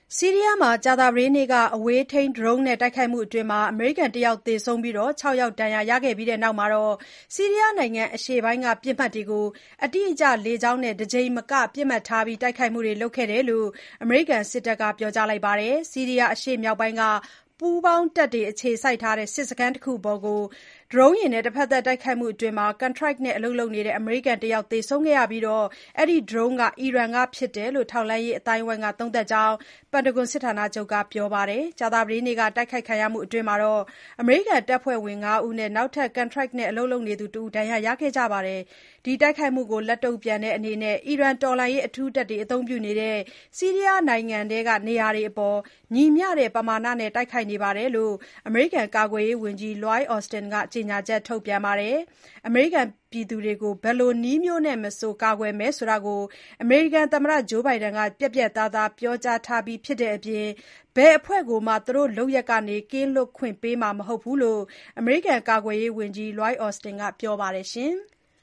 ဆီးရီးယားမှာကြာသပတေးနေ့က အဝေးထိန်းဒရုန်းနဲ့တိုက်ခိုက်မှုအတွင်း အမေရိကန် ၁ ယောက်သေဆုံးပြီး ၆ ယောက်ဒဏ်ရာရခဲ့ပြီးနောက် ဆီးရီးယားနိုင်ငံအရှေ့ပိုင်းက ပစ်မှတ်တွေကို အတိအကျလေကြောင်းနဲ့ တကြိမ်မက ပစ်မှတ်ထားတိုက်ခိုက်ခဲ့တယ်လို့ အမေရိကန်စစ်တပ်က ပြောကြားလိုက်ပါတယ်။ ဆီးရီးယားအရှေ့မြောက်ပိုင်းက ပူးပေါင်းတပ်တွေအခြေစိုက်ထားတဲ့ စစ်စခန်းတခုအပေါ် ဒရုန်းယာဉ်နဲ့ တဘက်သတ်တိုက်ခိုက်မှုအတွင်း ကန်ထရိုက်နဲ့အလုပ်လုပ်နေတဲ့ အမေရိကန် ၁ ယောက်သေဆုံးခဲ့ပြီး အဲဒီဒရုန်းဟာ အီရန်ကဖြစ်တယ်လို့ ထောက်လှမ်းရေးအသိုင်းအဝိုင်းက သုံးသပ်ကြောင်း ပန်တဂွန်စစ်ဌာနချုပ်က ပြောပါတယ်။ ကြာသပတေးနေ့က တိုက်ခိုက်ခံရမှုအတွင်း အမေရိကန်တပ်ဖွဲ့ဝင် ၅ ဦးနဲ့ နောက်ထပ် ကန်ထရိုက်နဲ့အလုပ်လုပ်နေသူ ၁ ဦး ဒဏ်ရာရခဲ့ကြပါတယ်။ ဒီတိုက်ခိုက်မှုကို လက်တုံ့ပြန်တဲ့အနေနဲ့ အီရန်တော်လှန်ရေးအထူးတပ်တွေ အသုံးပြုနေတဲ့ ဆီးရီးယားနိုင်ငံထဲကနေရာတွေအပေါ် ညီမျှတဲ့ပမာဏနဲ့ တိုက်ခိုက်နေတယ်လို့ အမေရိကန်ကာကွယ်ရေးဝန်ကြီး Lloyd Austin က ကြေညာချက်ထုတ်ပြန်ပါတယ်။ အမေရိကန်ပြည်သူတွေကို ဘယ်လိုနည်းမျိုးနဲ့မဆို ကာကွယ်မယ်ဆိုတာ အမေရိကန်သမ္မတ Joe Biden က ပြတ်ပြတ်သားသားပြောကြားထားပြီးဖြစ်တဲ့အပြင် ဘယ်အဖွဲ့ကိုမှ သူတို့လုပ်ရပ်ကနေ ကင်းလွတ်ခွင့်ပေးမှာမဟုတ်ဘူးလို့ အမေရိကန်ကာကွယ်ရေးဝန်ကြီး Lloyd Austin ကပြောပါတယ်။